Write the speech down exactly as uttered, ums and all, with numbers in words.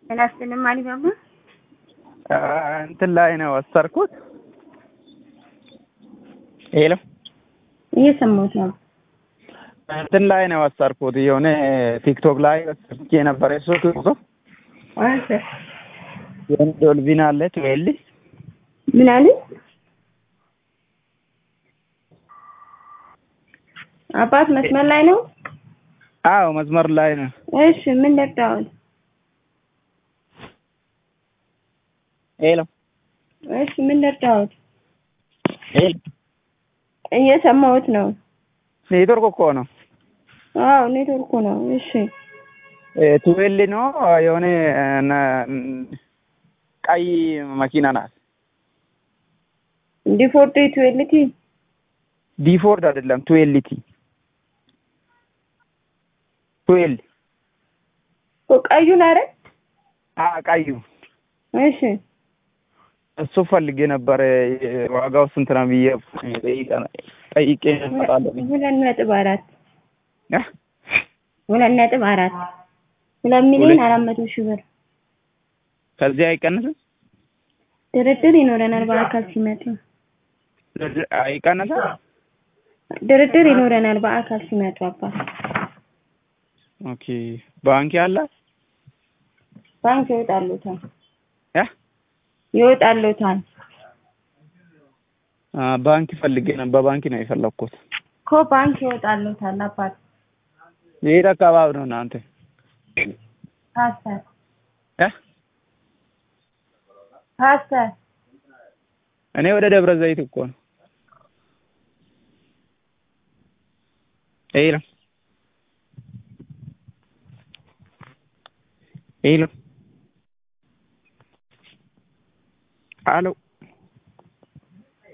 እናስተንም አሊባባ እንትን ላይ ነው ወሰርኩት። ሄሎ እየሰማሁት ነው። እንትን ላይ ነው ወሰርኩት። የሆነ ቲክቶክ ላይ ወሰርኩት የነበረ እሱ እኮ አንተ የሆነ ዶልቪን አለች ወይል ምን አለ? አባት መስመር ላይ ነው? አዎ መስመር ላይ ነው። እሺ ምን ደርዳው? ሄሎ እሺ ምን ደርዳው? ሄሎ እየሰማሁት ነው። ኔትወርክ እኮ ነው። አዎ ኔትወርክ ነው። እሺ ትዌል ነው የሆነ ቀይ መኪና ናት። ዲፎርድ ትዌልቲ ዲፎርድ አይደለም ትዌልቲ ትዌል ቀዩን አረ አ ቀዩ እሺ እሱ ፈልጌ ነበር። ዋጋው ስንት ነው ብዬ ጠይቄ እመጣለሁ። ሁለት ነጥብ አራት እ ሁለት ነጥብ አራት ሁለት ሚሊዮን አራት መቶ ሺህ ብር። ከዚህ አይቀንስም? ድርድር ይኖረናል በአካል ሲመጡ። አይቀንስም? ድርድር ይኖረናል በአካል ሲመጡ አባት። ኦኬ ባንክ ያለ ባንክ ይወጣሉታል እ ይወጣሉታል። አ ባንክ ፈልጌ ነበር። በባንክ ነው የፈለኩት እኮ ባንክ ይወጣሉታል አባት። የት አካባቢ ነው እናንተ? ፓስተር እ ፓስተር እኔ ወደ ደብረ ዘይት እኮ ነው። ሄሎ ሄሎ አሎ